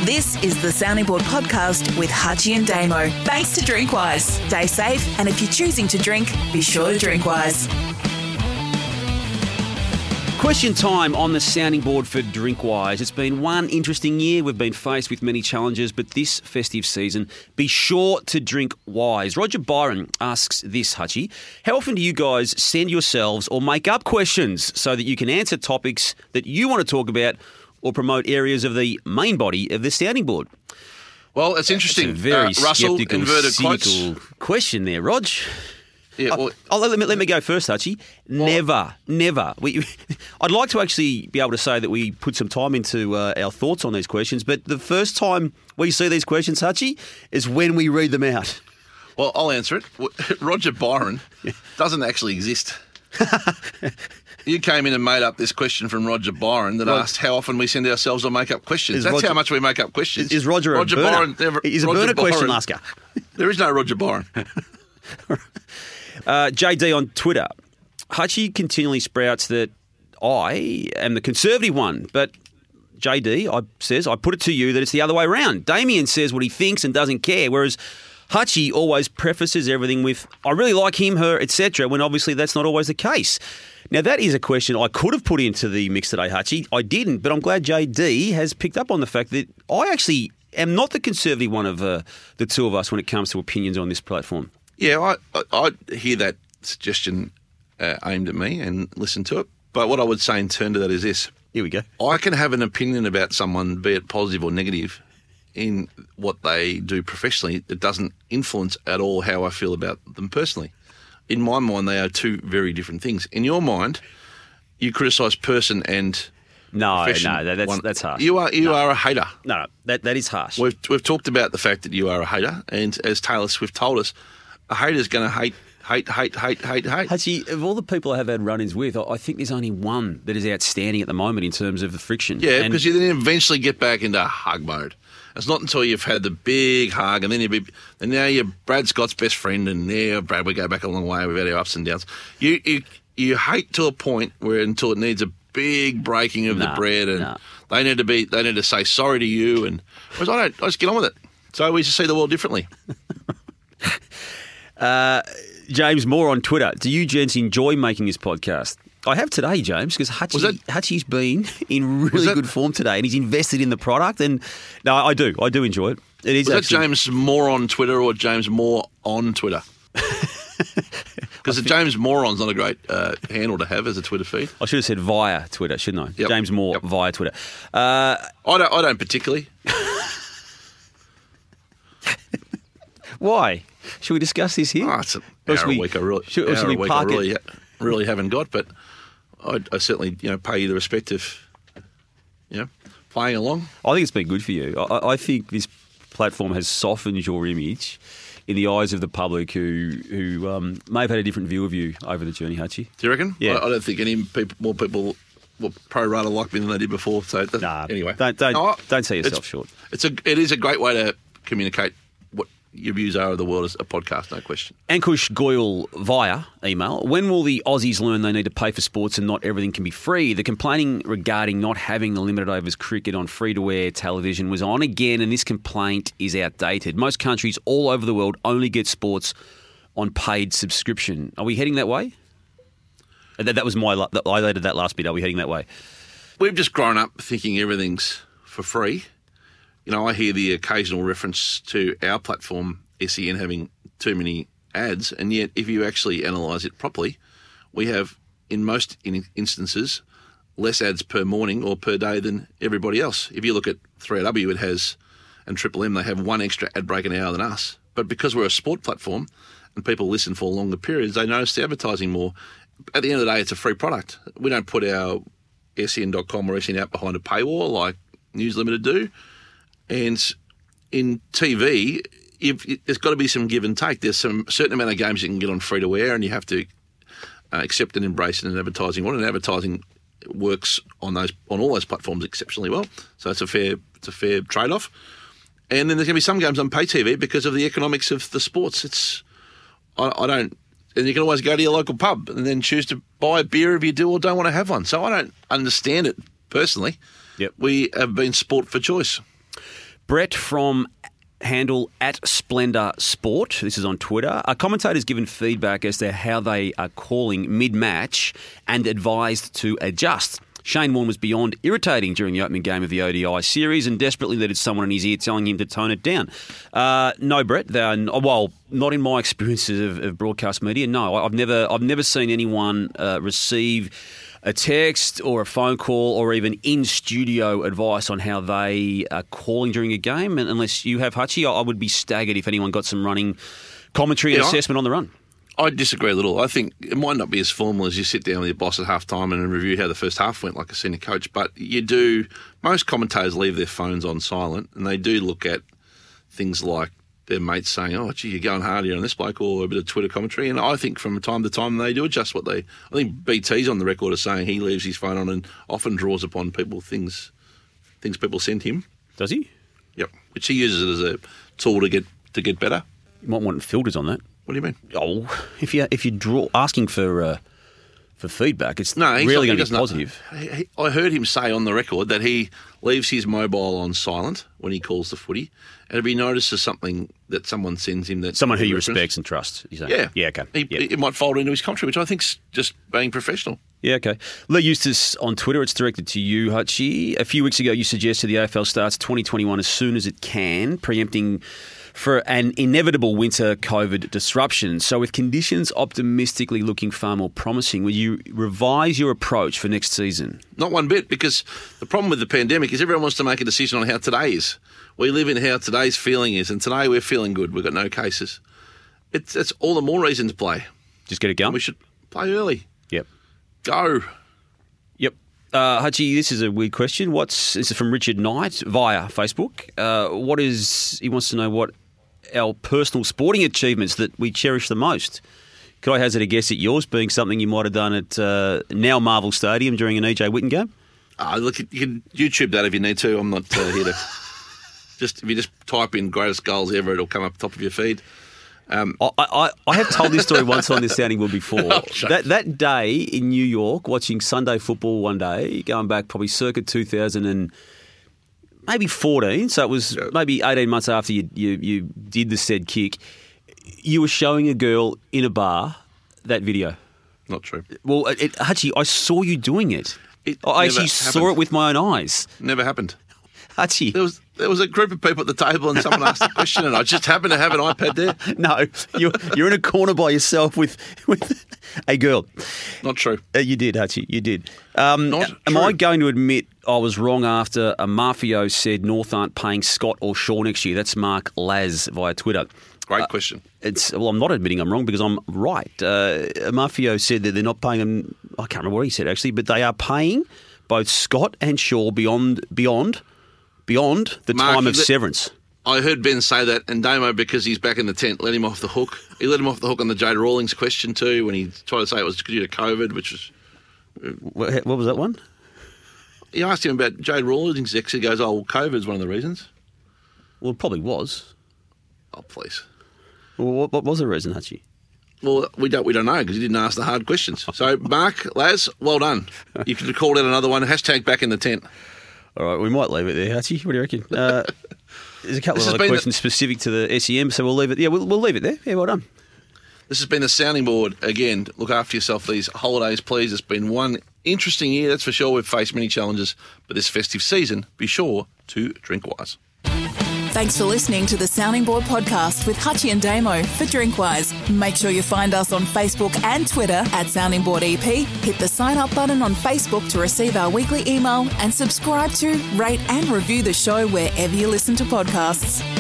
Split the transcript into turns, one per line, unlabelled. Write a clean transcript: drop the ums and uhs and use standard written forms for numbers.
This is the Sounding Board podcast with Hutchie and Damo. Thanks to Drinkwise. Stay safe, and if you're choosing to drink, be sure to drink wise.
Question time on the sounding board for Drinkwise. It's been one interesting year. We've been faced with many challenges, but this festive season, be sure to drink wise. Roger Byron asks this, Hutchie. How often do you guys send yourselves or make up questions so that you can answer topics that you want to talk about or promote areas of the main body of the sounding board?
Well, it's interesting.
It's a very
Russell,
sceptical,
inverted
cynical
quotes.
question there, Rog.
Yeah, well,
let me go first, Hutchie. Never. I'd like to actually be able to say that we put some time into our thoughts on these questions, but the first time we see these questions, Hutchie, is when we read them out.
well, I'll answer it. Roger Byron doesn't actually exist. You came in and made up this question from Roger Byron that asked how often we send ourselves or make up questions. That's how much we make up questions.
Is Roger a burner?
Byron?
He's a burner question asker.
There is no Roger Byron.
JD on Twitter. Hutchie continually sprouts that I am the conservative one, but JD says, I put it to you that it's the other way around. Damien says what he thinks and doesn't care, whereas Hutchie always prefaces everything with, I really like him, her, etc., when obviously that's not always the case. Now, that is a question I could have put into the mix today, Hutchie. I didn't, but I'm glad JD has picked up on the fact that I actually am not the conservative one of the two of us when it comes to opinions on this platform.
Yeah, I hear that suggestion aimed at me and listen to it. But what I would say in turn to that is this.
Here we go.
I can have an opinion about someone, be it positive or negative, in what they do professionally. It doesn't influence at all how I feel about them personally. In my mind, they are two very different things. In your mind, you criticise person and profession.
No, that's harsh.
You are a hater.
No, that is harsh.
We've talked about the fact that you are a hater, and as Taylor Swift told us, a hater's going to hate.
Actually, of all the people I have had run-ins with, I think there's only one that is outstanding at the moment in terms of the friction.
Yeah, because you then eventually get back into hug mode. It's not until you've had the big hug and then now you're Brad Scott's best friend, and now Brad, we go back a long way. We've had our ups and downs. You hate to a point where until it needs a big breaking of the bread, and they need to say sorry to you, and whereas I just get on with it. So we just see the world differently.
James Moore on Twitter. Do you gents enjoy making this podcast? I have today, James, because Hutchie's been in really good form today, and he's invested in the product. And no, I do enjoy it. It is. Was
that James Moore on Twitter or James Moore on Twitter? Because the James Moron's not a great handle to have as a Twitter feed.
I should have said via Twitter, shouldn't I?
Yep.
James Moore via Twitter.
I don't particularly.
Why? Should we discuss this here?
Oh, it's an hour a week I really haven't got, but I certainly pay you the respect of playing along.
I think it's been good for you. I think this platform has softened your image in the eyes of the public who may have had a different view of you over the journey, Hutchie.
Do you reckon?
Yeah.
I don't think more people will pro-rata like me than they did before. So anyway,
don't sell yourself short.
It is a great way to communicate what your views are of the world as a podcast, no question.
Ankush Goyal via email. When will the Aussies learn they need to pay for sports and not everything can be free? The complaining regarding not having the limited overs cricket on free-to-air television was on again, and this complaint is outdated. Most countries all over the world only get sports on paid subscription. Are we heading that way? That was I added that last bit. Are we heading that way?
We've just grown up thinking everything's for free. I hear the occasional reference to our platform, SEN, having too many ads, and yet if you actually analyse it properly, we have, in most instances, less ads per morning or per day than everybody else. If you look at 3AW, and Triple M, they have one extra ad break an hour than us. But because we're a sport platform and people listen for longer periods, they notice the advertising more. At the end of the day, it's a free product. We don't put our SEN.com or SEN app behind a paywall like News Limited do. And in TV, there's got to be some give and take. There's some certain amount of games you can get on free to air, and you have to accept and embrace it in an advertising world. And advertising works on all those platforms exceptionally well. So it's a fair trade off. And then there's going to be some games on pay TV because of the economics of the sports. And you can always go to your local pub and then choose to buy a beer if you do or don't want to have one. So I don't understand it personally.
Yep.
We have been sport for choice.
Brett from handle @SplendorSport. This is on Twitter. A commentator's given feedback as to how they are calling mid-match and advised to adjust. Shane Warne was beyond irritating during the opening game of the ODI series and desperately needed someone in his ear telling him to tone it down. No, Brett, they are, well, not in my experiences of broadcast media. No, I've never seen anyone receive a text or a phone call or even in-studio advice on how they are calling during a game. And unless you have, Hutchie, I would be staggered if anyone got some running commentary and assessment on the run.
I disagree a little. I think it might not be as formal as you sit down with your boss at halftime and review how the first half went like a senior coach, but you do. Most commentators leave their phones on silent and they do look at things like their mates saying, "Oh, gee, you're going hard here on this bloke," or a bit of Twitter commentary. And I think from time to time they do adjust what they. I think BT's on the record as saying he leaves his phone on and often draws upon people things people send him.
Does he?
Yep, which he uses it as a tool to get better.
You might want filters on that.
What do you mean?
Oh, if you draw asking for feedback, it's really going to be positive.
I heard him say on the record that he leaves his mobile on silent when he calls the footy, and if he notices something that someone sends him, that
someone who he respects and trusts, yeah, okay,
it might fold into his commentary, which I think's just being professional. Yeah,
okay. Lee Eustace on Twitter, it's directed to you, Hutchie. A few weeks ago, you suggested the AFL starts 2021 as soon as it can, preempting for an inevitable winter COVID disruption. So with conditions optimistically looking far more promising, will you revise your approach for next season?
Not one bit, because the problem with the pandemic is everyone wants to make a decision on how today is. We live in how today's feeling is, and today we're feeling good. We've got no cases. It's all the more reason to play.
Just get it going?
We should play early.
Yep.
Go.
Yep. Hutchie, this is a weird question. This is from Richard Knight via Facebook. He wants to know what our personal sporting achievements that we cherish the most. Could I hazard a guess at yours being something you might have done at now Marvel Stadium during an EJ Whitten game?
Look, you can YouTube that if you need to. I'm not here to... if you just type in greatest goals ever, it'll come up top of your feed.
I have told this story once on the Sounding Board before. That day in New York, watching Sunday football one day, going back probably circa 2000 and maybe 14, so it was maybe 18 months after you did the said kick, you were showing a girl in a bar that video.
Not true.
Well, Hutchie, I saw you doing it. I actually saw it with my own eyes.
Never happened.
Hutchie.
There was a group of people at the table and someone asked a question and I just happened to have an iPad there.
No, you're in a corner by yourself with a girl.
Not true.
You did, Hutchie, you did.
Not true.
Am I going to admit I was wrong after a Mafio said North aren't paying Scott or Shaw next year? That's Mark Laz via Twitter.
Great question.
I'm not admitting I'm wrong because I'm right. Mafio said that they're not paying them. I can't remember what he said actually, but they are paying both Scott and Shaw beyond the time of severance.
I heard Ben say that, and Damo, because he's back in the tent, let him off the hook. He let him off the hook on the Jade Rawlings question too, when he tried to say it was due to COVID, which was...
What was that one?
He asked him about Jade Rawlings. He goes, "Oh, well, COVID's one of the reasons."
Well, it probably was.
Oh, please.
Well, what was the reason, Hutchie?
Well, we don't know because you didn't ask the hard questions. So, Mark, Laz, well done. You could have called out another one. # back in the tent.
All right, we might leave it there, Hutchie. What do you reckon? There's a couple of other questions specific to the SEM, so we'll leave it. Yeah, we'll leave it there. Yeah, well done.
This has been the Sounding Board. Again, look after yourself these holidays, please. It's been one interesting year, that's for sure. We've faced many challenges, but this festive season, be sure to drink wise.
Thanks for listening to the Sounding Board podcast with Hutchie and Damo for Drinkwise. Make sure you find us on Facebook and Twitter at Sounding Board EP. Hit the sign up button on Facebook to receive our weekly email and subscribe to, rate and review the show wherever you listen to podcasts.